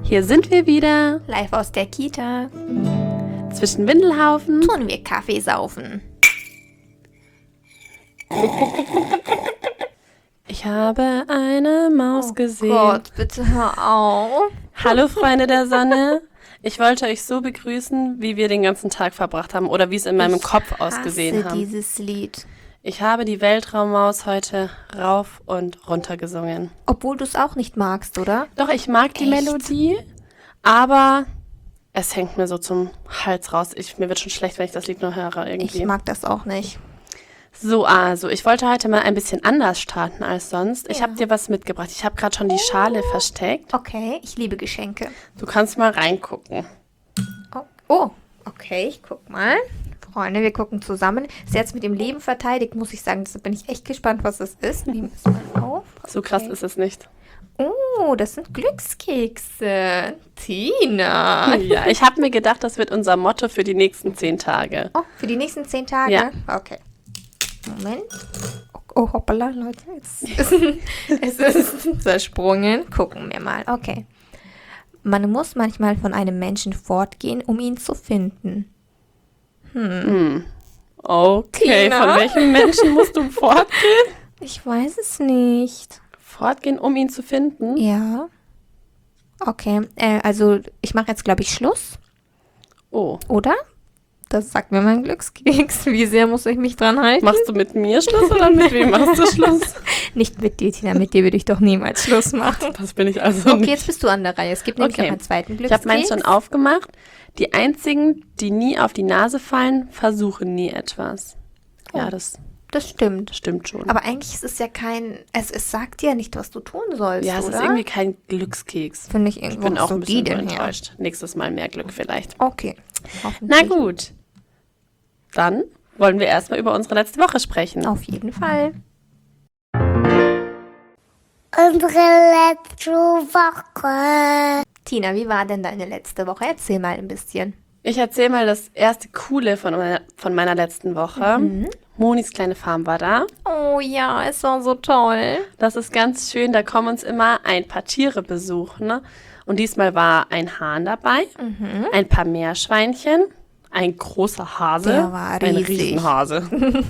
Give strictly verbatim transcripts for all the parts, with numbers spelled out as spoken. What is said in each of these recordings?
Hier sind wir wieder. Live aus der Kita. Zwischen Windelhaufen Tun wir Kaffee saufen. Ich habe eine Maus Oh gesehen. Gott, bitte hör auf. Hallo Freunde der Sonne. Ich wollte euch so begrüßen, wie wir den ganzen Tag verbracht haben oder wie es in meinem ich Kopf ausgesehen hasse haben. dieses Lied. Ich habe die Weltraummaus heute rauf und runter gesungen. Obwohl du es auch nicht magst, oder? Doch, ich mag die Echt? Melodie, aber es hängt mir so zum Hals raus. Ich, mir wird schon schlecht, wenn ich das Lied nur höre irgendwie. Ich mag das auch nicht. So, also, ich wollte heute mal ein bisschen anders starten als sonst. Ich Ja. habe dir was mitgebracht. Ich habe gerade schon die Schale versteckt. Okay, ich liebe Geschenke. Du kannst mal reingucken. Oh, oh, okay, ich guck mal. Freunde, wir gucken zusammen. Ist jetzt mit dem Leben verteidigt, muss ich sagen. Deshalb bin ich echt gespannt, was das ist. Nehmen wir es mal auf. So krass ist es nicht. Oh, das sind Glückskekse. Tina. Ja, ich habe mir gedacht, das wird unser Motto für die nächsten zehn Tage. Oh, für die nächsten zehn Tage? Ja. Okay. Moment. Oh, hoppala, Leute. Es ist, es ist zersprungen. Gucken wir mal. Okay. Man muss manchmal von einem Menschen fortgehen, um ihn zu finden. Okay, Tina? von welchem Menschen musst du fortgehen? Ich weiß es nicht. Fortgehen, um ihn zu finden? Ja. Okay, äh, also ich mache jetzt, glaube ich, Schluss, Oh, oder? Das sagt mir mein Glückskeks. Wie sehr muss ich mich dran halten? machst du mit mir Schluss oder mit wem machst du Schluss? Nicht mit dir, Tina. Mit dir würde ich doch niemals Schluss machen. Das bin ich also Okay, nicht. jetzt bist du an der Reihe. Es gibt nämlich Okay. noch einen zweiten Ich Glückskeks. habe meins schon aufgemacht. Die einzigen, die nie auf die Nase fallen, versuchen nie etwas. Ja, Oh. das Das stimmt. stimmt schon. Aber eigentlich ist es ja kein, es, es sagt dir ja nicht, was du tun sollst, ja, es oder? ist irgendwie kein Glückskeks. Finde ich Ich irgendwo bin auch so ein bisschen die denn her? enttäuscht. Nächstes Mal mehr Glück vielleicht. Okay. Na Hoffentlich. gut. Dann wollen wir erstmal über unsere letzte Woche sprechen. Auf jeden Fall. Unsere letzte Woche. Tina, wie war denn deine letzte Woche? Erzähl mal ein bisschen. Ich erzähle mal das erste Coole von meiner, von meiner letzten Woche. Monis kleine Farm war da. Oh ja, es war so toll. Das ist ganz schön, da kommen uns immer ein paar Tiere besuchen. Ne? Und diesmal war ein Hahn dabei, ein paar Meerschweinchen, ein großer Hase, Der war ein riesig. Riesenhase.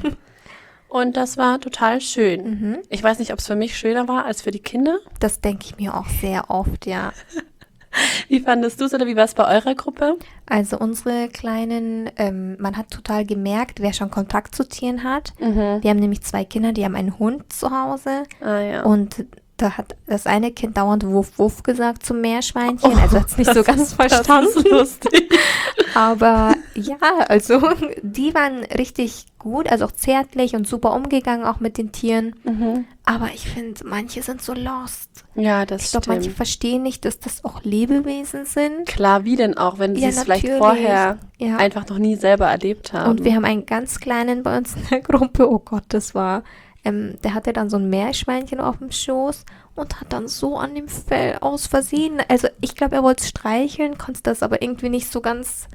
Und das war total schön. Ich weiß nicht, ob es für mich schöner war als für die Kinder. Das denke ich mir auch sehr oft, ja. Wie fandest du es oder wie war es bei eurer Gruppe? Also unsere Kleinen, ähm, man hat total gemerkt, wer schon Kontakt zu Tieren hat. Wir haben nämlich zwei Kinder, die haben einen Hund zu Hause. Ah ja. Und da hat das eine Kind dauernd Wuff Wuff gesagt zum Meerschweinchen. Also hat es nicht so ganz verstanden. Das ist lustig. Aber ja, also die waren richtig gut, also auch zärtlich und super umgegangen auch mit den Tieren. Aber ich finde, manche sind so lost. Ja, das Ich glaube, manche stimmt. verstehen nicht, dass das auch Lebewesen sind. Klar, wie denn auch, wenn sie Ja, es vielleicht natürlich. vorher Ja. einfach noch nie selber erlebt haben. Und wir haben einen ganz kleinen bei uns in der Gruppe. Oh Gott, das war, ähm, der hatte dann so ein Meerschweinchen auf dem Schoß und hat dann so an dem Fell aus Versehen, also ich glaube, er wollte es streicheln, konnte das aber irgendwie nicht so ganz,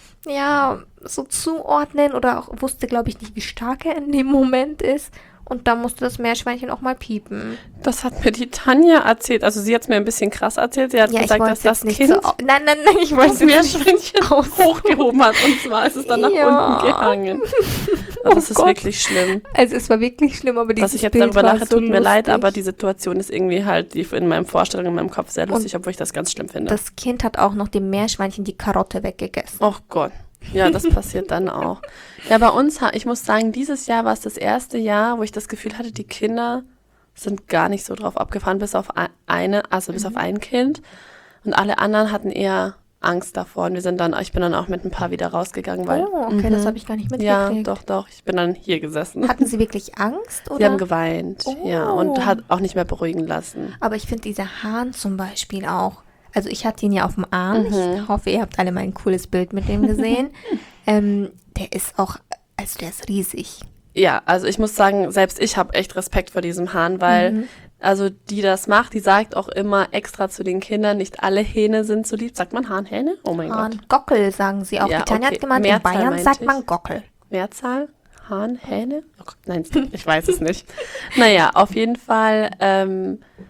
ja, so zuordnen oder auch wusste, glaube ich, nicht, wie stark er in dem Moment ist. Und da musste das Meerschweinchen auch mal piepen. Das hat mir die Tanja erzählt. Also sie hat es mir ein bisschen krass erzählt. Sie hat Ja, ich gesagt, wollte dass es das jetzt nicht Kind so... au- Nein, nein, nein, ich wollte das es jetzt nicht Meerschweinchen aus- hochgehoben hat. Und zwar ist es dann nach Ja. unten gehangen. Also das Oh ist Gott. wirklich schlimm. Also es war wirklich schlimm, aber dieses Was ich jetzt Bild darüber war lache, so tut mir leid, lustig. aber die Situation ist irgendwie halt die in meinem Vorstellung, in meinem Kopf sehr lustig, obwohl ich das ganz schlimm finde. Das Kind hat auch noch dem Meerschweinchen die Karotte weggegessen. Oh Gott. Ja, das passiert dann auch. Ja, bei uns, ha- ich muss sagen, dieses Jahr war es das erste Jahr, wo ich das Gefühl hatte, die Kinder sind gar nicht so drauf abgefahren, bis auf ein- eine, also bis auf ein Kind. Und alle anderen hatten eher Angst davor. Und wir sind dann, ich bin dann auch mit ein paar wieder rausgegangen, weil. Oh, okay, das habe ich gar nicht Ja, mitgekriegt. doch, doch. Ich bin dann hier gesessen. Hatten sie wirklich Angst? Oder? Sie haben geweint, ja, und Oh. hat auch nicht mehr beruhigen lassen. Aber ich finde dieser Hahn zum Beispiel auch, also ich hatte ihn ja auf dem Arm, Mhm. ich hoffe, ihr habt alle mal ein cooles Bild mit dem gesehen. ähm, der ist auch, also der ist riesig. Ja, also ich muss sagen, selbst ich habe echt Respekt vor diesem Hahn, weil, Mhm. also die das macht, die sagt auch immer extra zu den Kindern, nicht alle Hähne sind so lieb. Sagt man Hahn, Hähne? Oh mein Gott. Hahn, Gockel sagen sie auch. Ja, Die Tanja okay. hat gemeint, in Mehrzahl Bayern meinte sagt ich. man Gockel. Mehrzahl? Hahn, Hähne? Oh Gott, nein, ich weiß es nicht. Naja, auf jeden Fall ähm,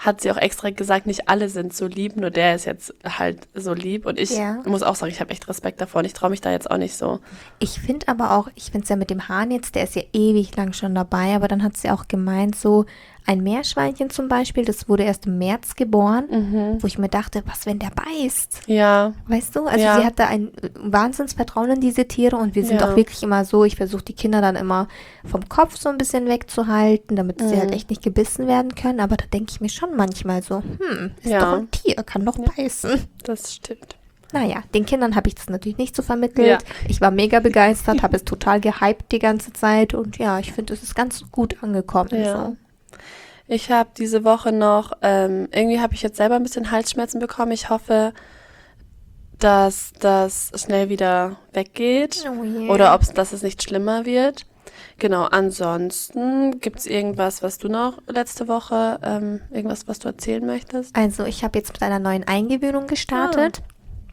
hat sie auch extra gesagt, nicht alle sind so lieb, nur der ist jetzt halt so lieb. Und ich Ja. muss auch sagen, ich habe echt Respekt davor und ich traue mich da jetzt auch nicht so. Ich finde aber auch, ich finde es ja mit dem Hahn jetzt, der ist ja ewig lang schon dabei, aber dann hat sie auch gemeint, so ein Meerschweinchen zum Beispiel, das wurde erst im März geboren, wo ich mir dachte, was, wenn der beißt? Ja, Weißt du? Also Ja. sie hat da ein Wahnsinnsvertrauen in diese Tiere und wir sind Ja. auch wirklich immer so, ich versuche die Kinder dann immer vom Kopf so ein bisschen wegzuhalten, damit sie Mhm. halt echt nicht gebissen werden können, aber da denke ich mir schon manchmal so, hm, ist Ja. doch ein Tier, kann doch beißen. das stimmt. Naja, den Kindern habe ich das natürlich nicht so vermittelt. Ja. Ich war mega begeistert, habe es total gehypt die ganze Zeit und ja, ich finde, es ist ganz gut angekommen. Ja. So. Ich habe diese Woche noch, ähm, irgendwie habe ich jetzt selber ein bisschen Halsschmerzen bekommen. Ich hoffe, dass das schnell wieder weggeht Oh je. oder ob es, dass es nicht schlimmer wird. Genau, ansonsten gibt es irgendwas, was du noch letzte Woche, ähm, irgendwas, was du erzählen möchtest? Also ich habe jetzt mit einer neuen Eingewöhnung gestartet.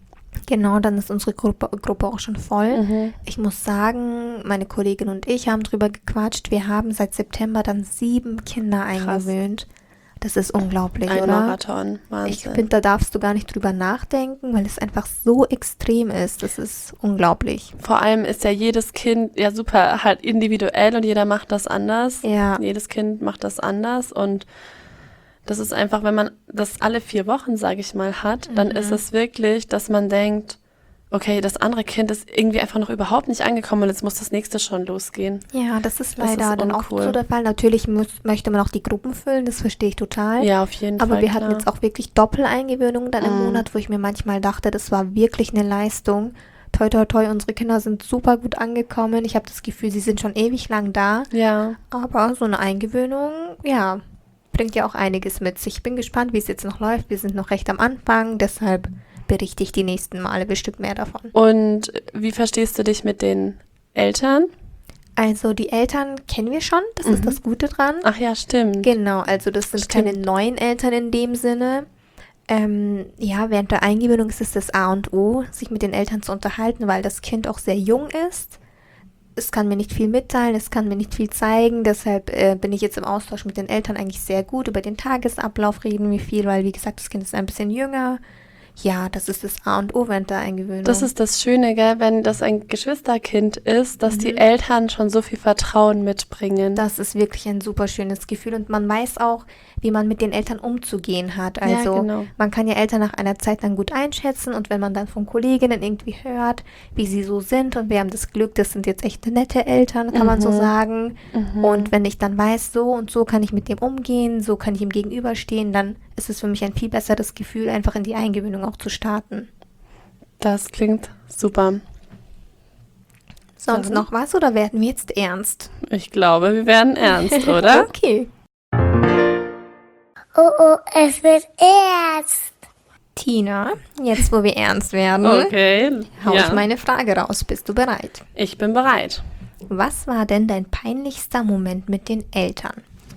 Genau, dann ist unsere Gruppe, Gruppe auch schon voll. Mhm. Ich muss sagen, meine Kollegin und ich haben drüber gequatscht. Wir haben seit September dann sieben Kinder eingewöhnt. Das ist unglaublich, Ein oder? Marathon, Ich Wahnsinn. finde, da darfst du gar nicht drüber nachdenken, weil es einfach so extrem ist. Das ist unglaublich. Vor allem ist ja jedes Kind ja super halt individuell und jeder macht das anders. Ja. Jedes Kind macht das anders und das ist einfach, wenn man das alle vier Wochen, sage ich mal, hat, dann ist es wirklich, dass man denkt, okay, das andere Kind ist irgendwie einfach noch überhaupt nicht angekommen und jetzt muss das nächste schon losgehen. Ja, das ist Das leider ist dann auch uncool. so der Fall. Natürlich muss, möchte man auch die Gruppen füllen, das verstehe ich total. Ja, auf jeden Aber Fall. wir hatten klar. jetzt auch wirklich Doppeleingewöhnungen dann im Mhm. Monat, wo ich mir manchmal dachte, das war wirklich eine Leistung. Toi, toi, toi, unsere Kinder sind super gut angekommen. Ich habe das Gefühl, sie sind schon ewig lang da. Ja, Aber so eine Eingewöhnung, ja, bringt ja auch einiges mit sich. Ich bin gespannt, wie es jetzt noch läuft. Wir sind noch recht am Anfang, deshalb berichte ich die nächsten Male bestimmt mehr davon. und wie verstehst du dich mit den Eltern? Also die Eltern kennen wir schon, das ist das Gute dran. Ach ja, stimmt. Genau, also das sind Stimmt. keine neuen Eltern in dem Sinne. Ähm, ja, während der Eingewöhnung ist es das A und O, sich mit den Eltern zu unterhalten, weil das Kind auch sehr jung ist. Es kann mir nicht viel mitteilen, es kann mir nicht viel zeigen, deshalb äh, bin ich jetzt im Austausch mit den Eltern eigentlich sehr gut. Über den Tagesablauf reden wir viel, weil wie gesagt, das Kind ist ein bisschen jünger. Ja, das ist das A und O während der Eingewöhnung. Das ist das Schöne, gell, wenn das ein Geschwisterkind ist, dass die Eltern schon so viel Vertrauen mitbringen. Das ist wirklich ein super schönes Gefühl und man weiß auch, wie man mit den Eltern umzugehen hat. Also Ja, genau. man kann ja Eltern nach einer Zeit dann gut einschätzen und wenn man dann von Kolleginnen irgendwie hört, wie sie so sind und wir haben das Glück, das sind jetzt echt nette Eltern, kann man so sagen. Und wenn ich dann weiß, so und so kann ich mit dem umgehen, so kann ich ihm gegenüberstehen, dann ist es für mich ein viel besseres Gefühl, einfach in die Eingewöhnung auch zu starten. Das klingt super. Sonst Dann? noch was oder werden wir jetzt ernst? Ich glaube, wir werden ernst, oder? Okay. Oh, oh, es wird ernst. Tina, jetzt wo wir ernst werden, Okay. hau ich Ja, meine Frage raus. Bist du bereit? ich bin bereit. Was war denn dein peinlichster Moment mit den Eltern?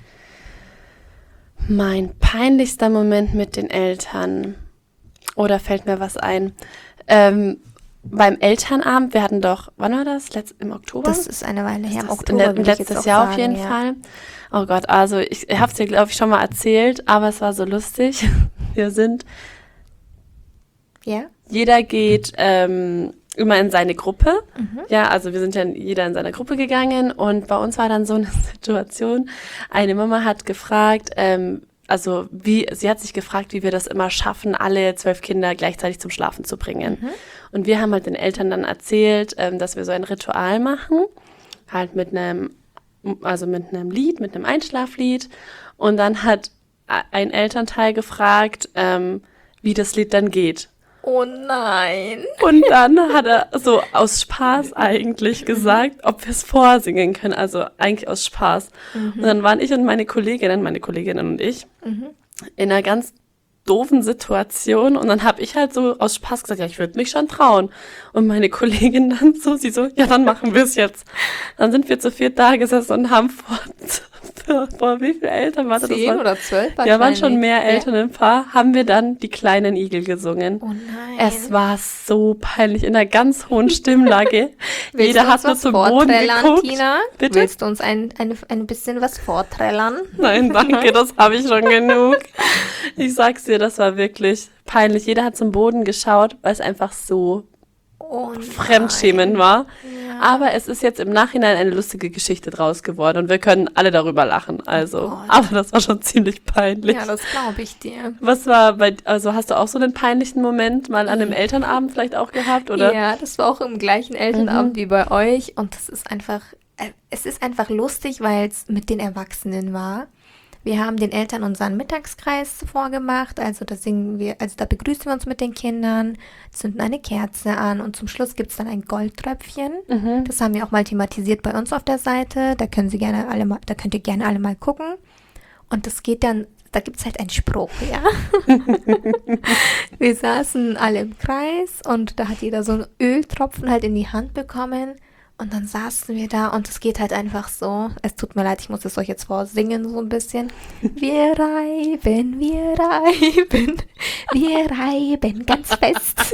Mein peinlichster Moment mit den Eltern. Oder fällt mir was ein? Ähm, beim Elternabend, wir hatten doch, wann war das? Letzt, Im Oktober? Das ist eine Weile her, im Das Oktober. le- würde ich jetzt letztes auch Jahr auf sagen, jeden ja. Fall. Oh Gott, also ich habe es dir, glaube ich, schon mal erzählt, aber es war so lustig. Wir sind, Ja? jeder geht ähm, immer in seine Gruppe. Ja, also wir sind ja jeder in seiner Gruppe gegangen und bei uns war dann so eine Situation. Eine Mama hat gefragt, ähm, also wie, sie hat sich gefragt, wie wir das immer schaffen, alle zwölf Kinder gleichzeitig zum Schlafen zu bringen. Und wir haben halt den Eltern dann erzählt, ähm, dass wir so ein Ritual machen, halt mit einem, also mit einem Lied, mit einem Einschlaflied. Und dann hat ein Elternteil gefragt, ähm, wie das Lied dann geht. Oh nein. Und dann hat er so aus Spaß eigentlich gesagt, ob wir es vorsingen können. Also eigentlich aus Spaß. Und dann waren ich und meine Kolleginnen, meine Kolleginnen und ich, in einer ganz doofen Situation. Und dann habe ich halt so aus Spaß gesagt, ja, ich würde mich schon trauen. Und meine Kollegin dann so, sie so, ja, dann machen wir es jetzt. Dann sind wir zu viert da gesessen und haben vor Boah, wie viele Eltern waren das? Das Zehn waren- oder zwölf Ja, waren schon wahrscheinlich. mehr Eltern im Paar, haben wir dann die kleinen Igel gesungen. Oh nein. Es war so peinlich, in einer ganz hohen Stimmlage. Willst Jeder du hat uns nur was zum Boden vorträllern, geguckt. Tina? Bitte? Willst du uns ein, ein, ein bisschen was vorträllern? Nein, danke, das habe ich schon genug. Ich sag's dir, das war wirklich peinlich. Jeder hat zum Boden geschaut, weil es einfach so Oh fremdschämend war. Ja. Aber es ist jetzt im Nachhinein eine lustige Geschichte draus geworden und wir können alle darüber lachen. Also, Gott. aber das war schon ziemlich peinlich. Ja, das glaube ich dir. Was war bei, also hast du auch so einen peinlichen Moment mal an einem Elternabend vielleicht auch gehabt, oder? Ja, das war auch im gleichen Elternabend Mhm. wie bei euch und das ist einfach, äh, es ist einfach lustig, weil es mit den Erwachsenen war. Wir haben den Eltern unseren Mittagskreis vorgemacht, also da singen wir, also da begrüßen wir uns mit den Kindern, zünden eine Kerze an und zum Schluss gibt es dann ein Goldtröpfchen. Mhm. Das haben wir auch mal thematisiert bei uns auf der Seite. Da können Sie gerne alle mal, da könnt ihr gerne alle mal gucken. Und das geht dann, da gibt es halt einen Spruch, ja. Wir saßen alle im Kreis und da hat jeder so einen Öltropfen halt in die Hand bekommen. Und dann saßen wir da und es geht halt einfach so. Es tut mir leid, ich muss es euch jetzt vorsingen so ein bisschen. Wir reiben, wir reiben, wir reiben ganz fest.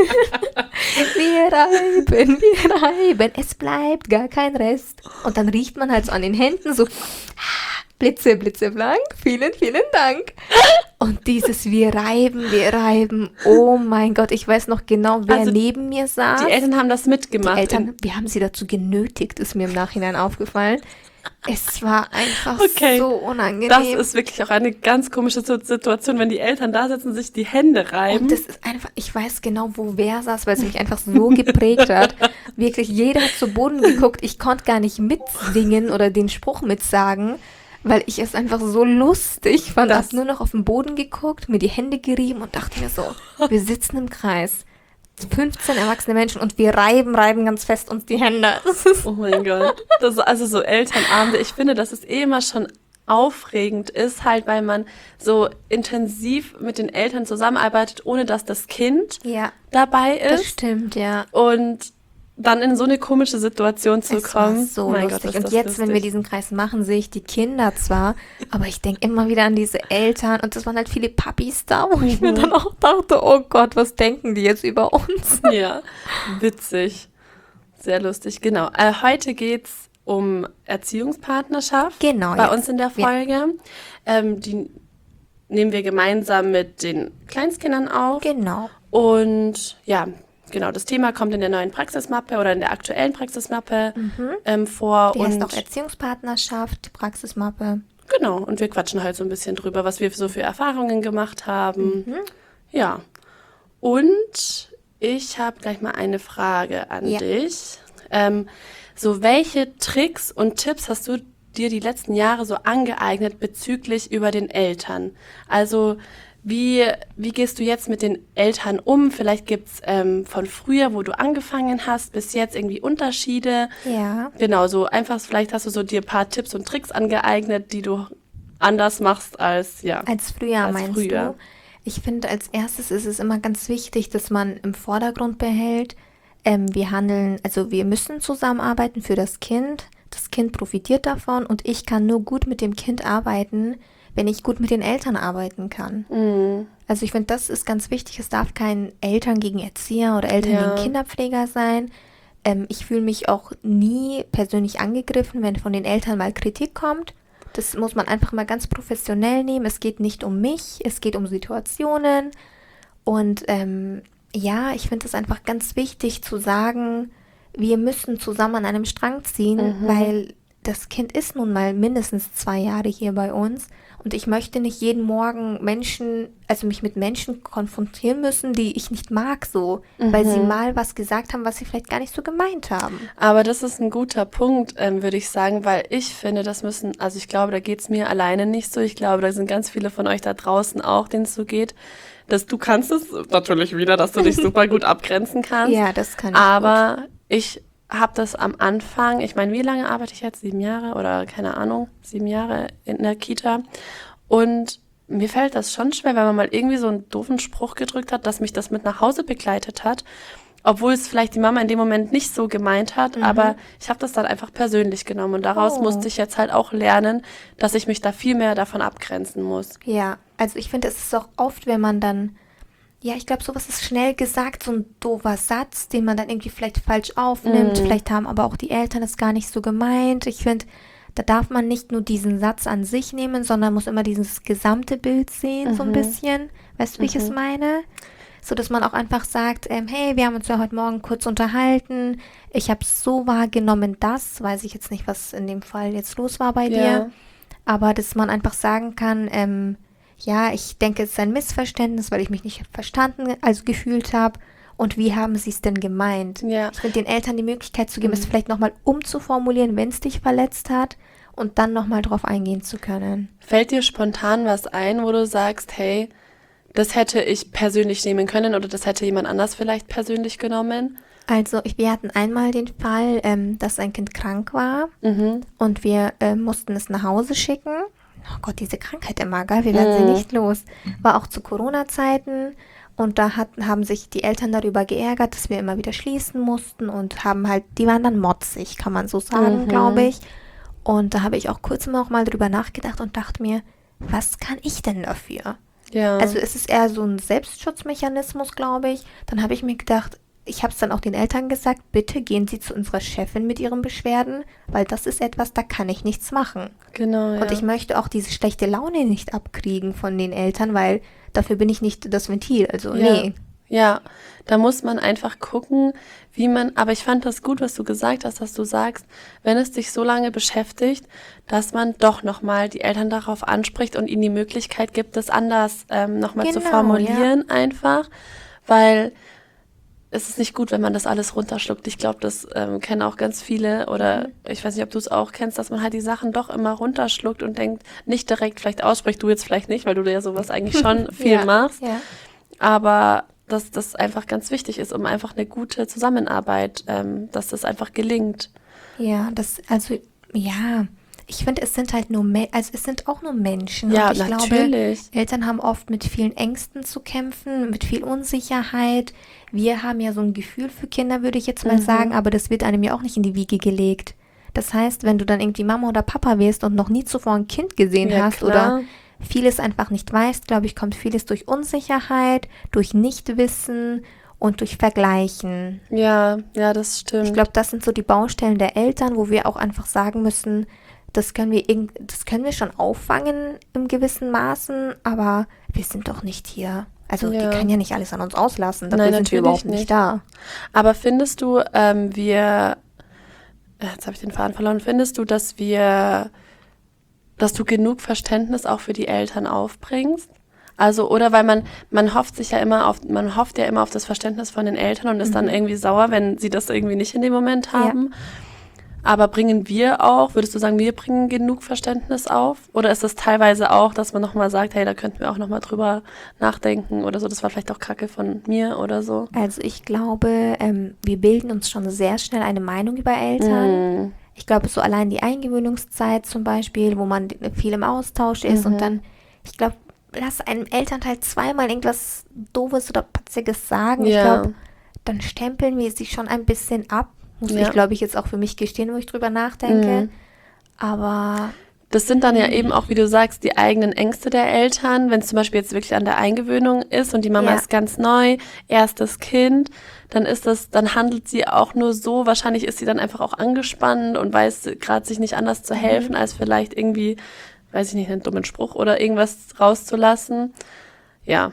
Wir reiben, wir reiben, es bleibt gar kein Rest. Und dann riecht man halt so an den Händen so, Blitze, Blitze blank, vielen, vielen Dank. Und dieses wir reiben, wir reiben, oh mein Gott, ich weiß noch genau, wer Also, neben mir saß. Die Eltern haben das mitgemacht. Die Eltern, wir haben sie dazu genötigt, ist mir im Nachhinein aufgefallen. Es war einfach Okay, so unangenehm. Das ist wirklich auch eine ganz komische Situ- Situation, wenn die Eltern da sitzen, sich die Hände reiben. Und das ist einfach, ich weiß genau, wo wer saß, weil es mich einfach so geprägt hat. Wirklich, jeder hat zu Boden geguckt. Ich konnte gar nicht mitsingen oder den Spruch mitsagen, weil ich es einfach so lustig fand. Ich Das- habe nur noch auf den Boden geguckt, mir die Hände gerieben und dachte mir so, wir sitzen im Kreis. fünfzehn erwachsene Menschen und wir reiben, reiben ganz fest uns die Hände. Das ist Oh mein Gott. Das ist also so Elternabende. Ich finde, dass es eh immer schon aufregend ist, halt, weil man so intensiv mit den Eltern zusammenarbeitet, ohne dass das Kind ja, dabei das ist. stimmt, ja. Und dann in so eine komische Situation zu Es war kommen. so Mein lustig. Gott, ist und das jetzt, wenn wir lustig. diesen Kreis machen, sehe ich die Kinder zwar, aber ich denke immer wieder an diese Eltern und es waren halt viele Papis da, wo ich mir dann auch dachte, oh Gott, was denken die jetzt über uns? Ja, witzig. Sehr lustig, genau. Äh, heute geht's um Erziehungspartnerschaft. Genau, Bei jetzt. uns in der Folge. Ähm, die nehmen wir gemeinsam mit den Kleinstkindern auf. Genau. Und ja, genau, das Thema kommt in der neuen Praxismappe oder in der aktuellen Praxismappe ähm, vor. Die und heißt auch Erziehungspartnerschaft, die Praxismappe. genau, und wir quatschen halt so ein bisschen drüber, was wir so für Erfahrungen gemacht haben. Mhm. Ja. Und ich habe gleich mal eine Frage an Ja. dich. Ähm, so, welche Tricks und Tipps hast du dir die letzten Jahre so angeeignet bezüglich über den Eltern? Also, wie, wie gehst du jetzt mit den Eltern um? Vielleicht gibt's ähm, von früher, wo du angefangen hast, bis jetzt irgendwie Unterschiede. Ja. Genau, so einfach, vielleicht hast du so dir ein paar Tipps und Tricks angeeignet, die du anders machst als, ja. Als früher, Als meinst früher. du? Ich finde, als erstes ist es immer ganz wichtig, dass man im Vordergrund behält, ähm, wir handeln, also wir müssen zusammenarbeiten für das Kind. Das Kind profitiert davon und ich kann nur gut mit dem Kind arbeiten, wenn ich gut mit den Eltern arbeiten kann. Mhm. Also ich finde, das ist ganz wichtig. Es darf kein Eltern gegen Erzieher oder Eltern Ja. gegen Kinderpfleger sein. Ähm, ich fühle mich auch nie persönlich angegriffen, wenn von den Eltern mal Kritik kommt. Das muss man einfach mal ganz professionell nehmen. Es geht nicht um mich, es geht um Situationen. Und ähm, ja, ich finde es einfach ganz wichtig zu sagen, wir müssen zusammen an einem Strang ziehen, weil das Kind ist nun mal mindestens zwei Jahre hier bei uns. Und ich möchte nicht jeden Morgen Menschen, also mich mit Menschen konfrontieren müssen, die ich nicht mag, so, weil sie mal was gesagt haben, was sie vielleicht gar nicht so gemeint haben. Aber das ist ein guter Punkt, ähm, würde ich sagen, weil ich finde, das müssen, also ich glaube, da geht's mir alleine nicht so. Ich glaube, da sind ganz viele von euch da draußen auch, denen es so geht. Dass du kannst es natürlich wieder, dass du dich super gut abgrenzen kannst. Ja, das kann ich Aber ich habe das am Anfang, ich meine, wie lange arbeite ich jetzt? Sieben Jahre oder keine Ahnung, sieben Jahre in der Kita. Und mir fällt das schon schwer, wenn man mal irgendwie so einen doofen Spruch gedrückt hat, dass mich das mit nach Hause begleitet hat. obwohl es vielleicht die Mama in dem Moment nicht so gemeint hat, Mhm. aber ich habe das dann einfach persönlich genommen und daraus Oh. musste ich jetzt halt auch lernen, dass ich mich da viel mehr davon abgrenzen muss. Ja, also ich finde, es ist auch oft, wenn man dann, ja, ich glaube, sowas ist schnell gesagt, so ein doofer Satz, den man dann irgendwie vielleicht falsch aufnimmt. Mhm. Vielleicht haben aber auch die Eltern es gar nicht so gemeint. Ich finde, da darf man nicht nur diesen Satz an sich nehmen, sondern muss immer dieses gesamte Bild sehen, so ein Mhm. bisschen. Weißt du, wie ich es Mhm. meine? So, dass man auch einfach sagt, ähm, hey, wir haben uns ja heute Morgen kurz unterhalten. Ich habe so wahrgenommen, das, weiß ich jetzt nicht, was in dem Fall jetzt los war bei Ja. dir. Aber dass man einfach sagen kann, ähm, ja, ich denke, es ist ein Missverständnis, weil ich mich nicht verstanden, also gefühlt habe. Und wie haben sie es denn gemeint? Ja. Ich finde, den Eltern die Möglichkeit zu geben, Mhm. es vielleicht nochmal umzuformulieren, wenn es dich verletzt hat und dann nochmal drauf eingehen zu können. Fällt dir spontan was ein, wo du sagst, hey, das hätte ich persönlich nehmen können oder das hätte jemand anders vielleicht persönlich genommen? Also, ich, wir hatten einmal den Fall, ähm, dass ein Kind krank war Mhm. und wir äh, mussten es nach Hause schicken. Oh Gott, diese Krankheit immer, gell? Wir werden sie Mhm. nicht los. War auch zu Corona-Zeiten und da hat, haben sich die Eltern darüber geärgert, dass wir immer wieder schließen mussten und haben halt, die waren dann motzig, kann man so sagen, Mhm. glaube ich. Und da habe ich auch kurz mal auch mal drüber nachgedacht und dachte mir, was kann ich denn dafür? Ja. Also es ist eher so ein Selbstschutzmechanismus, glaube ich. Dann habe ich mir gedacht, ich habe es dann auch den Eltern gesagt, bitte gehen Sie zu unserer Chefin mit Ihren Beschwerden, weil das ist etwas, da kann ich nichts machen. genau, ja. Und ich möchte auch diese schlechte Laune nicht abkriegen von den Eltern, weil dafür bin ich nicht das Ventil. Also Ja. nee. Ja, da muss man einfach gucken, wie man, aber ich fand das gut, was du gesagt hast, dass du sagst, wenn es dich so lange beschäftigt, dass man doch nochmal die Eltern darauf anspricht und ihnen die Möglichkeit gibt, das anders ähm, nochmal zu Genau, formulieren einfach, weil es ist nicht gut, wenn man das alles runterschluckt. Ich glaube, das ähm, kennen auch ganz viele oder ich weiß nicht, ob du es auch kennst, dass man halt die Sachen doch immer runterschluckt und denkt, nicht direkt vielleicht ausspricht, du jetzt vielleicht nicht, weil du ja sowas eigentlich schon viel Ja, machst, Ja. aber dass das einfach ganz wichtig ist, um einfach eine gute Zusammenarbeit, ähm, dass das einfach gelingt. Ja, das, also, ja, ich finde, es sind halt nur, Me also es sind auch nur Menschen. Ja, und ich natürlich. glaube, Eltern haben oft mit vielen Ängsten zu kämpfen, mit viel Unsicherheit. Wir haben ja so ein Gefühl für Kinder, würde ich jetzt mal Mhm. sagen, aber das wird einem ja auch nicht in die Wiege gelegt. Das heißt, wenn du dann irgendwie Mama oder Papa wirst und noch nie zuvor ein Kind gesehen Ja, hast klar. oder vieles einfach nicht weißt, glaube ich, kommt vieles durch Unsicherheit, durch Nichtwissen und durch Vergleichen. Ja, ja, das stimmt. Ich glaube, das sind so die Baustellen der Eltern, wo wir auch einfach sagen müssen, das können wir irgend, das können wir schon auffangen im gewissen Maßen, aber wir sind doch nicht hier. Also Ja. die können ja nicht alles an uns auslassen. Dafür Nein, sind wir natürlich überhaupt nicht nicht. da. Aber findest du, ähm, wir, äh, jetzt habe ich den Faden verloren, findest du, dass wir, dass du genug Verständnis auch für die Eltern aufbringst? Also, oder weil man, man hofft sich ja immer auf, man hofft ja immer auf das Verständnis von den Eltern und ist dann irgendwie sauer, wenn sie das irgendwie nicht in dem Moment Ja. haben. Aber bringen wir auch, würdest du sagen, wir bringen genug Verständnis auf? Oder ist das teilweise auch, dass man nochmal sagt, hey, da könnten wir auch nochmal drüber nachdenken oder so, das war vielleicht auch Kacke von mir oder so? Also ich glaube, ähm, wir bilden uns schon sehr schnell eine Meinung über Eltern. Mhm. Ich glaube, so allein die Eingewöhnungszeit zum Beispiel, wo man viel im Austausch ist Mhm. und dann, ich glaube, lass einem Elternteil zweimal irgendwas Doofes oder Patziges sagen. Ich Ja. glaube, dann stempeln wir sie schon ein bisschen ab. Muss Ja. ich, glaube ich, jetzt auch für mich gestehen, wo ich drüber nachdenke. Mhm. Aber Das sind dann ja eben auch, wie du sagst, die eigenen Ängste der Eltern. Wenn es zum Beispiel jetzt wirklich an der Eingewöhnung ist und die Mama Ja. ist ganz neu, erstes Kind, dann ist das, dann handelt sie auch nur so. Wahrscheinlich ist sie dann einfach auch angespannt und weiß gerade sich nicht anders zu helfen, als vielleicht irgendwie, weiß ich nicht, einen dummen Spruch oder irgendwas rauszulassen. Ja,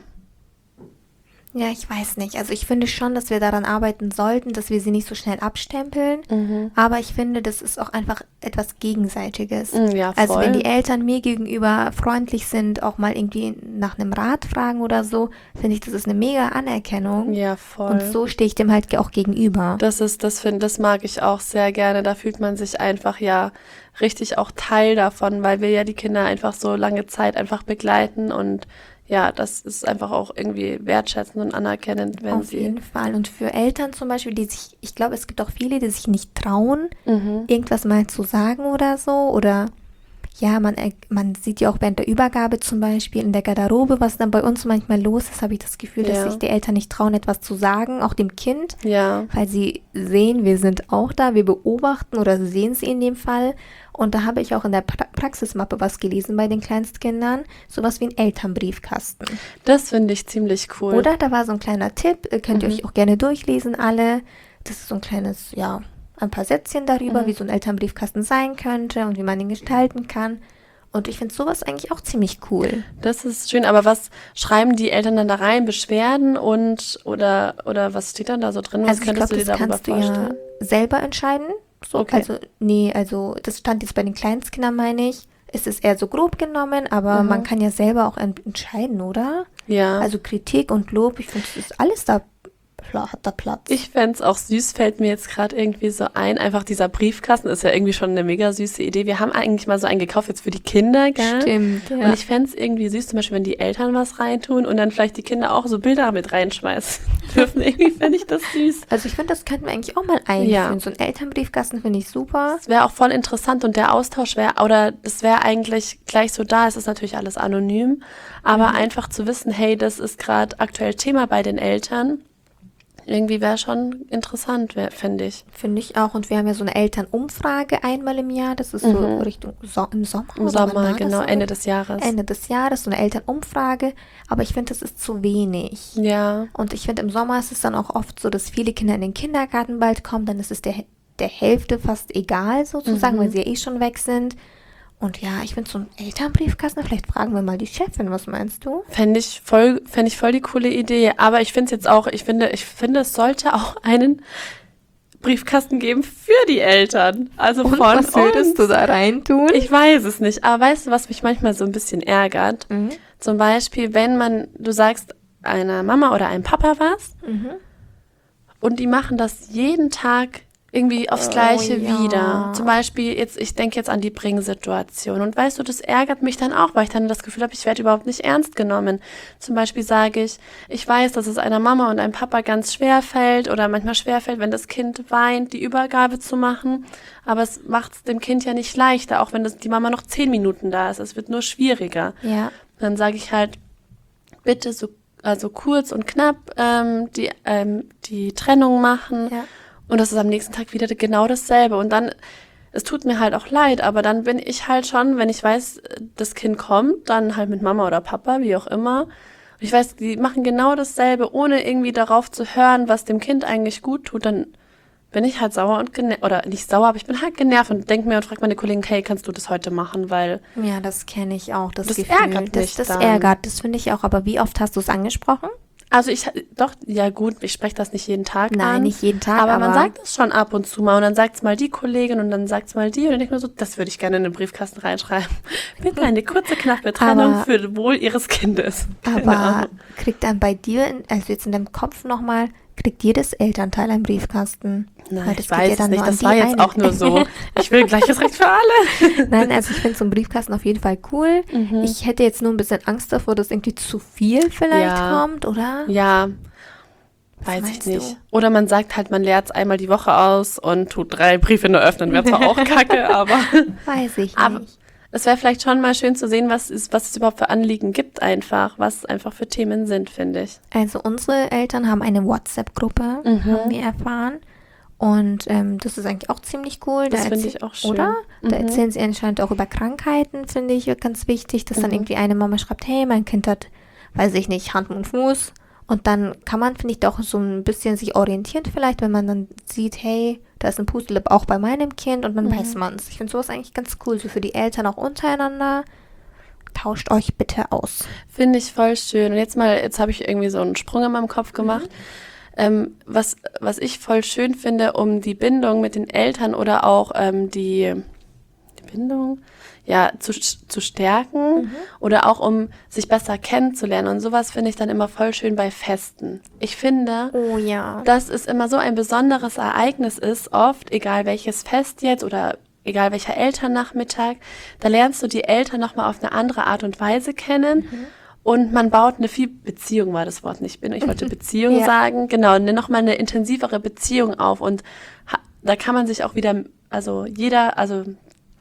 ja, ich weiß nicht. Also ich finde schon, dass wir daran arbeiten sollten, dass wir sie nicht so schnell abstempeln. Mhm. Aber ich finde, das ist auch einfach etwas Gegenseitiges. Mm, ja, Also wenn voll. die Eltern mir gegenüber freundlich sind, auch mal irgendwie nach einem Rat fragen oder so, finde ich, das ist eine mega Anerkennung. Ja, voll. Und so stehe ich dem halt auch gegenüber. Das ist, das finde, das mag ich auch sehr gerne. Da fühlt man sich einfach ja richtig auch Teil davon, weil wir ja die Kinder einfach so lange Zeit einfach begleiten und ja, das ist einfach auch irgendwie wertschätzend und anerkennend, wenn Auf sie. jeden Fall. Und für Eltern zum Beispiel, die sich, ich glaube, es gibt auch viele, die sich nicht trauen, Mhm. irgendwas mal zu sagen oder so. Oder ja, man, er- man sieht ja auch während der Übergabe zum Beispiel in der Garderobe, was dann bei uns manchmal los ist, habe ich das Gefühl, dass Ja. sich die Eltern nicht trauen, etwas zu sagen, auch dem Kind, Ja. weil sie sehen, wir sind auch da, wir beobachten oder sehen sie in dem Fall. Und da habe ich auch in der pra Praxismappe was gelesen bei den Kleinstkindern, sowas wie ein Elternbriefkasten. Das finde ich ziemlich cool. Oder da war so ein kleiner Tipp, äh, könnt ihr Mhm. euch auch gerne durchlesen, alle. Das ist so ein kleines, ja, ein paar Sätzchen darüber, Mhm. wie so ein Elternbriefkasten sein könnte und wie man ihn gestalten kann. Und ich finde sowas eigentlich auch ziemlich cool. Das ist schön, aber was schreiben die Eltern dann da rein? Beschwerden und oder oder was steht dann da so drin? Was Also ich könntest glaube, du dir das darüber kannst du vorstellen? ja selber entscheiden. So, Okay. Also, nee, also das stand jetzt bei den Kleinstkindern, meine ich. Es ist eher so grob genommen, aber Mhm. man kann ja selber auch en- entscheiden, oder? Ja. Also Kritik und Lob, ich finde, es ist alles da, pla- hat da Platz. Ich fänd's auch süß, fällt mir jetzt gerade irgendwie so ein. Einfach dieser Briefkasten ist ja irgendwie schon eine mega süße Idee. Wir haben eigentlich mal so einen gekauft jetzt für die Kinder, gell? Stimmt, ja. Und ich fänd's irgendwie süß, zum Beispiel, wenn die Eltern was reintun und dann vielleicht die Kinder auch so Bilder mit reinschmeißen dürfen. Irgendwie fände ich das süß. Also ich finde, das könnten wir eigentlich auch mal einführen. Ja. So einen Elternbriefkasten finde ich super. Das wäre auch voll interessant und der Austausch wäre, oder das wäre eigentlich gleich so da. Es ist natürlich alles anonym, aber Mhm. einfach zu wissen, hey, das ist gerade aktuell Thema bei den Eltern. Irgendwie wäre schon interessant, wär- finde ich. Finde ich auch. Und wir haben ja so eine Elternumfrage einmal im Jahr. Das ist so Mhm. Richtung so im Sommer. Im oder wann war Sommer, das genau, so? Ende des Jahres. Ende des Jahres, so eine Elternumfrage. Aber ich finde, das ist zu wenig. Ja, Und ich finde, im Sommer ist es dann auch oft so, dass viele Kinder in den Kindergarten bald kommen. Dann ist es der, der Hälfte fast egal sozusagen, Mhm. weil sie ja eh schon weg sind. Und ja, ich finde so einen Elternbriefkasten, vielleicht fragen wir mal die Chefin, was meinst du? fände ich voll, fände ich voll die coole Idee. Aber ich finde es jetzt auch, ich finde, ich finde, es sollte auch einen Briefkasten geben für die Eltern. Also Und von was würdest uns. du da reintun? Ich weiß es nicht. Aber weißt du, was mich manchmal so ein bisschen ärgert? Mhm. Zum Beispiel, wenn man, du sagst einer Mama oder einem Papa was Mhm. und die machen das jeden Tag irgendwie aufs Oh, Gleiche ja. wieder. Zum Beispiel, jetzt, ich denke jetzt an die Bring-Situation. Und weißt du, das ärgert mich dann auch, weil ich dann das Gefühl habe, ich werde überhaupt nicht ernst genommen. Zum Beispiel sage ich, ich weiß, dass es einer Mama und einem Papa ganz schwer fällt oder manchmal schwer fällt, wenn das Kind weint, die Übergabe zu machen. Aber es macht es dem Kind ja nicht leichter, auch wenn das, die Mama noch zehn Minuten da ist. Es wird nur schwieriger. Ja. Dann sage ich halt, bitte so also kurz und knapp ähm, die, ähm, die Trennung machen. Ja. Und das ist am nächsten Tag wieder genau dasselbe. Und dann, es tut mir halt auch leid, aber dann bin ich halt schon, wenn ich weiß, das Kind kommt, dann halt mit Mama oder Papa, wie auch immer. Und ich weiß, die machen genau dasselbe, ohne irgendwie darauf zu hören, was dem Kind eigentlich gut tut. Dann bin ich halt sauer und genervt, oder nicht sauer, aber ich bin halt genervt und denke mir und frage meine Kollegen, hey, kannst du das heute machen? Weil Ja, das kenne ich auch, das, Das Gefühl. ärgert das, mich das dann. ärgert, das finde ich auch. Aber wie oft hast du es angesprochen? Also ich, doch, ja gut, ich spreche das nicht jeden Tag Nein, an. nicht jeden Tag, aber, man aber- sagt es schon ab und zu mal. Und dann sagt es mal die Kollegin und dann sagt es mal die. Und dann denke ich mir so, das würde ich gerne in den Briefkasten reinschreiben. Bitte eine kurze, knappe Trennung Aber- für das Wohl ihres Kindes. Keine Aber Ahnung. kriegt dann bei dir, in- also jetzt in deinem Kopf nochmal, kriegt jedes Elternteil einen Briefkasten? Nein, Weil das ich geht weiß ja es dann nicht. nur an Das die war jetzt einen. auch nur so. Ich will gleiches Recht für alle. Nein, also ich finde so einen Briefkasten auf jeden Fall cool. Mhm. Ich hätte jetzt nur ein bisschen Angst davor, dass irgendwie zu viel vielleicht Ja. kommt, oder? Ja, Was weiß ich meinst nicht. du? Oder man sagt halt, man leert es einmal die Woche aus und tut drei Briefe nur öffnen. Wäre zwar auch kacke, aber... Weiß ich Aber nicht. es wäre vielleicht schon mal schön zu sehen, was, ist, was es überhaupt für Anliegen gibt einfach, was einfach für Themen sind, finde ich. Also unsere Eltern haben eine WhatsApp-Gruppe, Mhm. haben wir erfahren. Und ähm, das ist eigentlich auch ziemlich cool. Das Da finde erzähl- ich auch schön. Oder? Da Mhm. erzählen sie anscheinend auch über Krankheiten, finde ich ganz wichtig, dass dann Mhm. irgendwie eine Mama schreibt, hey, mein Kind hat, weiß ich nicht, Hand und Fuß. Und dann kann man, finde ich, doch so ein bisschen sich orientieren vielleicht, wenn man dann sieht, hey, da ist ein Pustelip auch bei meinem Kind und dann Mhm. weiß man es. Ich finde sowas eigentlich ganz cool, so für die Eltern auch untereinander. Tauscht euch bitte aus. Finde ich voll schön. Und jetzt mal, jetzt habe ich irgendwie so einen Sprung in meinem Kopf gemacht. Ähm, was, was ich voll schön finde, um die Bindung mit den Eltern oder auch ähm, die, die Bindung ja, zu, zu stärken oder auch um sich besser kennenzulernen. Und sowas finde ich dann immer voll schön bei Festen. Ich finde, Oh ja. dass es immer so ein besonderes Ereignis ist, oft, egal welches Fest jetzt oder egal welcher Elternnachmittag, da lernst du die Eltern nochmal auf eine andere Art und Weise kennen und man baut eine viel, Beziehung war das Wort nicht, ich wollte Beziehung Ja. sagen, genau, eine, nochmal eine intensivere Beziehung auf und ha, da kann man sich auch wieder, also jeder, also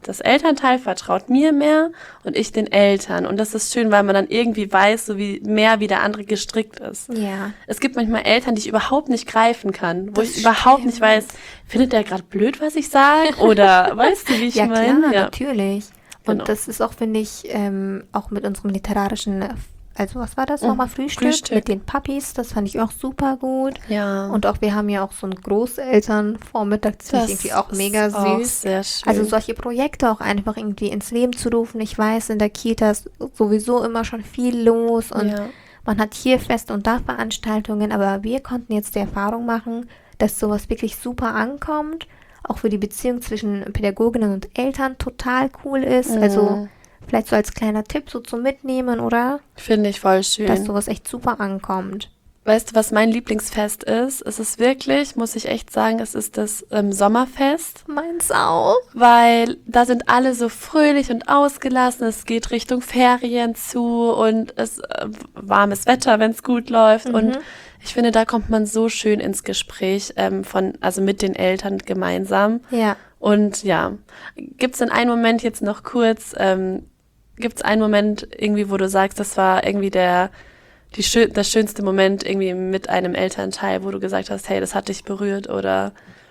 das Elternteil vertraut mir mehr und ich den Eltern. Und das ist schön, weil man dann irgendwie weiß, so wie mehr wie der andere gestrickt ist. Ja. Es gibt manchmal Eltern, die ich überhaupt nicht greifen kann, wo Das ich überhaupt stimmt. nicht weiß, findet der gerade blöd, was ich sage? Oder weißt du, wie ich Ja, meine? klar, Ja, natürlich. Und Genau. das ist auch, finde ich, ähm, auch mit unserem literarischen, also was war das Mhm. nochmal, Frühstück? Frühstück. Mit den Puppies, das fand ich auch super gut. ja. Und auch wir haben ja auch so einen Großelternvormittag, das finde ich irgendwie auch ist mega auch süß. sehr schön. Also solche Projekte auch einfach irgendwie ins Leben zu rufen. Ich weiß, in der Kita ist sowieso immer schon viel los und ja. man hat hier Feste und da Veranstaltungen, aber wir konnten jetzt die Erfahrung machen, dass sowas wirklich super ankommt, auch für die Beziehung zwischen Pädagoginnen und Eltern total cool ist. Mhm. Also vielleicht so als kleiner Tipp so zum Mitnehmen, oder? Finde ich voll schön. Dass sowas echt super ankommt. Weißt du, was mein Lieblingsfest ist? Es ist wirklich, muss ich echt sagen, es ist das ähm, Sommerfest, Meins auch. weil da sind alle so fröhlich und ausgelassen. Es geht Richtung Ferien zu und es äh, warmes Wetter, wenn es gut läuft. Mhm. Und ich finde, da kommt man so schön ins Gespräch ähm, von, also mit den Eltern gemeinsam. Ja. Und ja, gibt es denn einen Moment jetzt noch kurz, ähm, gibt es einen Moment irgendwie, wo du sagst, das war irgendwie der, die schön, das schönste Moment irgendwie mit einem Elternteil, wo du gesagt hast, hey, das hat dich berührt oder?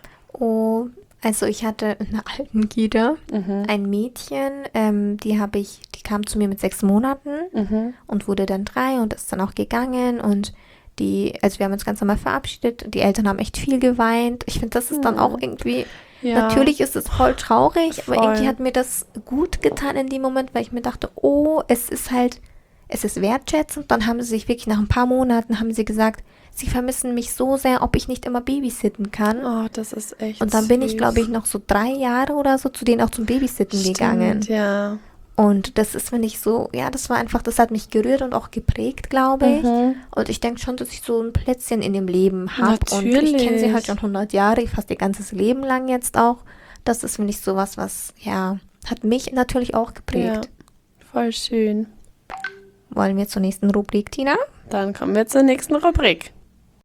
Oh, also ich hatte in der alten Kita Mhm. ein Mädchen, ähm, die habe ich, die kam zu mir mit sechs Monaten Mhm. und wurde dann drei und ist dann auch gegangen und die, also wir haben uns ganz normal verabschiedet. Die Eltern haben echt viel geweint. Ich finde, das ist dann auch irgendwie, Ja. natürlich ist es voll traurig, aber Voll. irgendwie hat mir das gut getan in dem Moment, weil ich mir dachte, oh, es ist halt, es ist wertschätzend. Dann haben sie sich wirklich nach ein paar Monaten, haben sie gesagt, sie vermissen mich so sehr, ob ich nicht immer babysitten kann. Oh, das ist echt Und dann bin ich, süß. glaube ich, noch so drei Jahre oder so zu denen auch zum Babysitten Stimmt, gegangen. ja. Und das ist, finde ich, so, ja, das war einfach, das hat mich gerührt und auch geprägt, glaube ich. Mhm. Und ich denke schon, dass ich so ein Plätzchen in dem Leben habe. Und ich Natürlich. kenne sie halt schon hundert Jahre, fast ihr ganzes Leben lang jetzt auch. Das ist, finde ich, sowas, was, ja, hat mich natürlich auch Ja, geprägt. voll schön. Wollen wir zur nächsten Rubrik, Tina? Dann kommen wir zur nächsten Rubrik.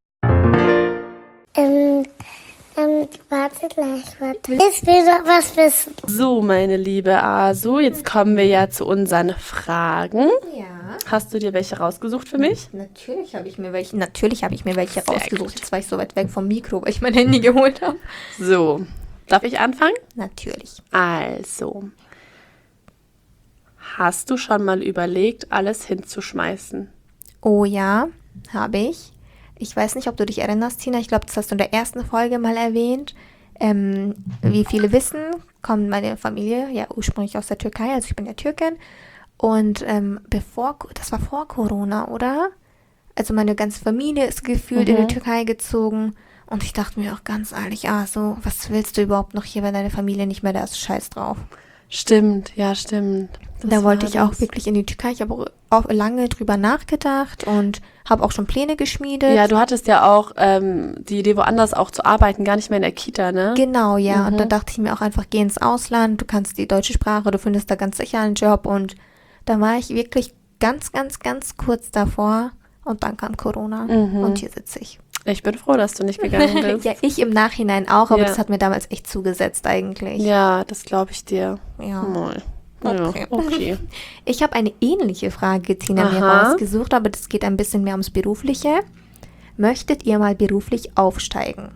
Ähm, ähm, warte gleich, warte. Ich will noch was wissen. So, meine liebe Asu, jetzt kommen wir ja zu unseren Fragen. Ja, Hast du dir welche rausgesucht für mich? natürlich habe ich mir welche, natürlich habe ich mir welche Sehr rausgesucht. gut. Jetzt war ich so weit weg vom Mikro, weil ich mein Handy geholt habe. So, darf ich anfangen? Natürlich. Also, hast du schon mal überlegt, alles hinzuschmeißen? Oh ja, habe ich. Ich weiß nicht, ob du dich erinnerst, Tina. Ich glaube, das hast du in der ersten Folge mal erwähnt. Ähm, wie viele wissen, kommt meine Familie ja ursprünglich aus der Türkei. Also ich bin ja Türkin. Und ähm, bevor, das war vor Corona, oder? Also meine ganze Familie ist gefühlt Mhm. in die Türkei gezogen. Und ich dachte mir auch ganz ehrlich, ah, so, was willst du überhaupt noch hier, wenn deine Familie nicht mehr da ist? Scheiß drauf. Stimmt, ja, stimmt. Das Da wollte war ich auch das. wirklich in die Türkei. Ich habe auch, auch lange drüber nachgedacht und habe auch schon Pläne geschmiedet. Ja, du hattest ja auch ähm, die Idee, woanders auch zu arbeiten, gar nicht mehr in der Kita, ne? Genau, ja. Mhm. Und dann dachte ich mir auch einfach, geh ins Ausland, du kannst die deutsche Sprache, du findest da ganz sicher einen Job. Und da war ich wirklich ganz, ganz, ganz kurz davor. Und dann kam Corona. Mhm. Und hier sitze ich. Ich bin froh, dass du nicht gegangen bist. Ja, ich im Nachhinein auch, aber Ja. das hat mir damals echt zugesetzt eigentlich. Ja, das glaube ich dir. Ja. Mal. Okay. Ja, okay. Ich habe eine ähnliche Frage, Tina, mir Aha. rausgesucht, aber das geht ein bisschen mehr ums Berufliche. Möchtet ihr mal beruflich aufsteigen?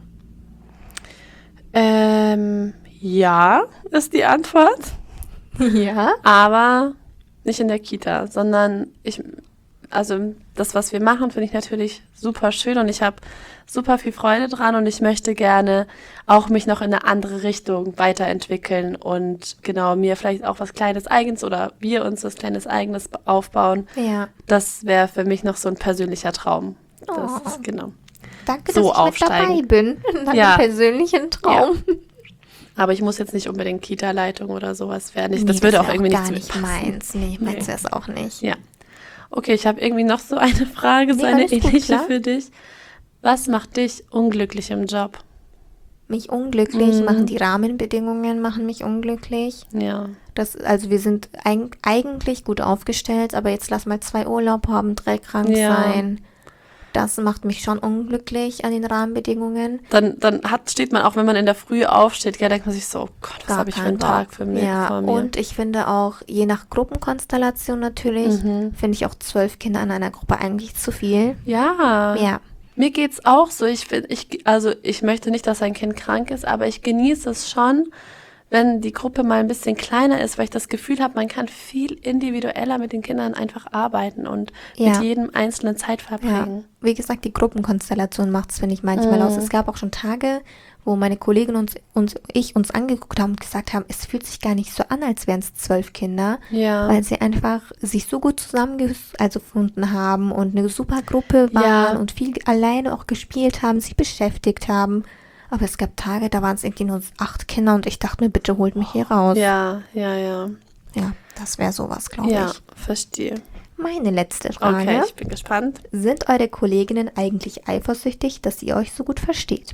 Ähm, ja, ist die Antwort. Ja. Aber nicht in der Kita, sondern ich, also das, was wir machen, finde ich natürlich super schön und ich habe super viel Freude dran und ich möchte gerne auch mich noch in eine andere Richtung weiterentwickeln und genau mir vielleicht auch was Kleines Eigenes oder wir uns was Kleines Eigenes aufbauen. Ja. Das wäre für mich noch so ein persönlicher Traum. Das Oh. ist genau. Danke, So dass ich aufsteigen. mit dabei bin. In deinem Ja. persönlichen Traum. Aber ich muss jetzt nicht unbedingt Kita-Leitung oder sowas werden. Ich, Nee, das würde wär auch irgendwie gar nicht zu mir nicht passen. meins. Nee, meins Nee. wäre es auch nicht. Ja. Okay, ich habe irgendwie noch so eine Frage, so Nee, eine alles gut, ähnliche klar. für dich. Was macht dich unglücklich im Job? Mich unglücklich Mhm. machen die Rahmenbedingungen, machen mich unglücklich. Ja. Das, also wir sind eig eigentlich gut aufgestellt, aber jetzt lass mal zwei Urlaub haben, drei krank Ja. sein. Das macht mich schon unglücklich an den Rahmenbedingungen. Dann, dann hat, steht man auch, wenn man in der Früh aufsteht, gell, denkt man sich so, oh Gott, was Gar habe ich für keinen einen Bock. Tag für mich, Ja, vor mir. und ich finde auch, je nach Gruppenkonstellation natürlich, Mhm. finde ich auch zwölf Kinder in einer Gruppe eigentlich zu viel. Ja. Ja, Mir geht's auch so. Ich find, ich, also ich möchte nicht, dass ein Kind krank ist, aber ich genieße es schon, wenn die Gruppe mal ein bisschen kleiner ist, weil ich das Gefühl habe, man kann viel individueller mit den Kindern einfach arbeiten und Ja. mit jedem einzelnen Zeit ja. verbringen. Wie gesagt, die Gruppenkonstellation macht es, finde ich, manchmal Mhm. aus. Es gab auch schon Tage, wo meine Kollegin und uns, ich uns angeguckt haben und gesagt haben, es fühlt sich gar nicht so an, als wären es zwölf Kinder, Ja. weil sie einfach sich so gut zusammengefunden also gefunden haben und eine super Gruppe waren Ja. und viel alleine auch gespielt haben, sich beschäftigt haben. Aber es gab Tage, da waren es irgendwie nur acht Kinder und ich dachte mir, bitte holt mich hier raus. Ja, ja, ja. Ja, das wäre sowas, glaube Ja, ich. verstehe. Meine letzte Frage. Okay, ich bin gespannt. Sind eure Kolleginnen eigentlich eifersüchtig, dass ihr euch so gut versteht?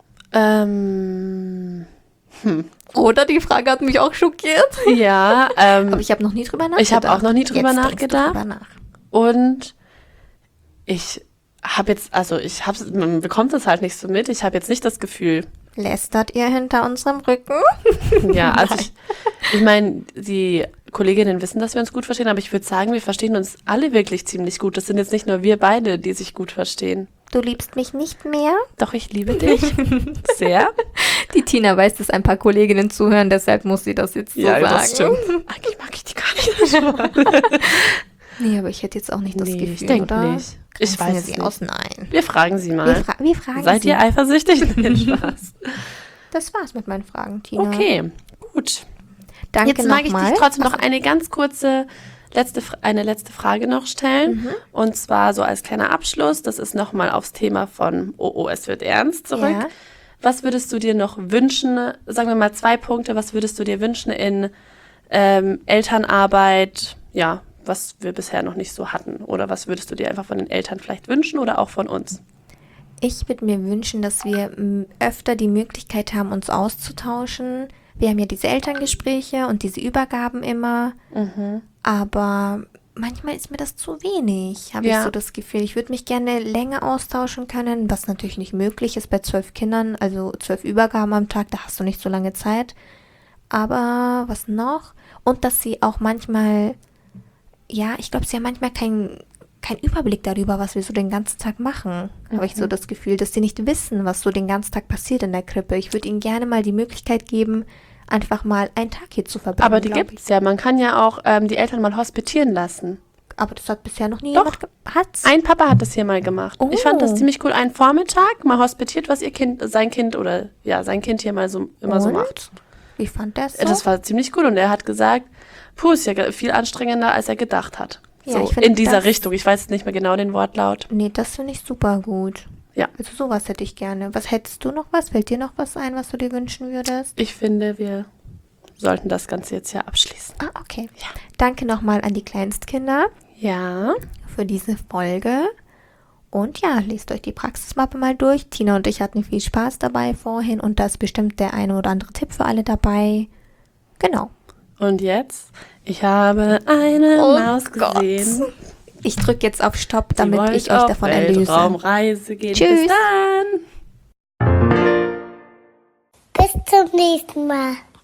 Ähm, Oder die Frage hat mich auch schockiert. ja, ähm, Aber ich habe noch nie drüber nachgedacht. Ich habe auch noch nie drüber Jetzt denkst du nachgedacht. drüber nach. und ich habe jetzt, also ich habe, man bekommt es halt nicht so mit. Ich habe jetzt nicht das Gefühl, Lästert ihr hinter unserem Rücken? ja, also ich, ich meine, die Kolleginnen wissen, dass wir uns gut verstehen, aber ich würde sagen, wir verstehen uns alle wirklich ziemlich gut. Das sind jetzt nicht nur wir beide, die sich gut verstehen. Du liebst mich nicht mehr? Doch, ich liebe dich sehr. Die Tina weiß, dass ein paar Kolleginnen zuhören, deshalb muss sie das jetzt so sagen. Eigentlich mag ich die gar nicht. Nee, aber ich hätte jetzt auch nicht das Nee, Gefühl, ich denk oder? nicht. Ich Grenzen weiß wir es sie nicht. aus? Nein. Wir fragen sie Wir, mal. fra wir fragen Seid sie. ihr eifersüchtig? Nein, Spaß. Das war's mit meinen Fragen, Tina. Okay, gut. Danke Jetzt mag ich nochmal. dich trotzdem noch eine ganz kurze letzte, Fra- eine letzte Frage noch stellen. Und zwar so als kleiner Abschluss. Das ist nochmal aufs Thema von Oh, oh, es wird ernst zurück. Ja. Was würdest du dir noch wünschen? Sagen wir mal zwei Punkte. Was würdest du dir wünschen in ähm, Elternarbeit? Ja, was wir bisher noch nicht so hatten. Oder was würdest du dir einfach von den Eltern vielleicht wünschen oder auch von uns? Ich würde mir wünschen, dass wir m, öfter die Möglichkeit haben, uns auszutauschen. Wir haben ja diese Elterngespräche und diese Übergaben immer, aber manchmal ist mir das zu wenig, habe Ja. ich so das Gefühl. Ich würde mich gerne länger austauschen können, was natürlich nicht möglich ist bei zwölf Kindern, also zwölf Übergaben am Tag, da hast du nicht so lange Zeit. Aber was noch? Und dass sie auch manchmal, ja, ich glaube, sie haben manchmal keinen kein Überblick darüber, was wir so den ganzen Tag machen, habe ich so das Gefühl, dass sie nicht wissen, was so den ganzen Tag passiert in der Krippe. Ich würde ihnen gerne mal die Möglichkeit geben, einfach mal einen Tag hier zu verbringen. Aber die glaub gibt's ja. Man kann ja auch ähm, die Eltern mal hospitieren lassen. ich. Aber das hat bisher noch nie Doch. jemand ge- hat's? Ein Papa hat das hier mal gemacht. Oh. Ich fand das ziemlich cool. Einen Vormittag mal hospitiert, was ihr Kind, sein Kind oder ja, sein Kind hier mal so immer so Und? macht. Wie fand der es so? Das war ziemlich cool und er hat gesagt, puh, ist ja ge- viel anstrengender, als er gedacht hat. Ja, So ich find in dieser das- Richtung. Ich weiß jetzt nicht mehr genau den Wortlaut. Nee, das finde ich super gut. Ja. Also sowas hätte ich gerne. Was hättest du noch was? Fällt dir noch was ein, was du dir wünschen würdest? Ich finde, wir sollten das Ganze jetzt ja abschließen. Ah, okay. Danke nochmal an die Kleinstkinder Ja. für diese Folge. Und ja, lest euch die Praxismappe mal durch. Tina und ich hatten viel Spaß dabei vorhin und da ist bestimmt der eine oder andere Tipp für alle dabei. Genau. Und jetzt? Ich habe eine Oh Maus Gott. gesehen. Ich drücke jetzt auf Stopp, Die damit wollte ich euch auf davon erlöse. Weltraumreise gehen. Tschüss. Bis dann. Bis zum nächsten Mal.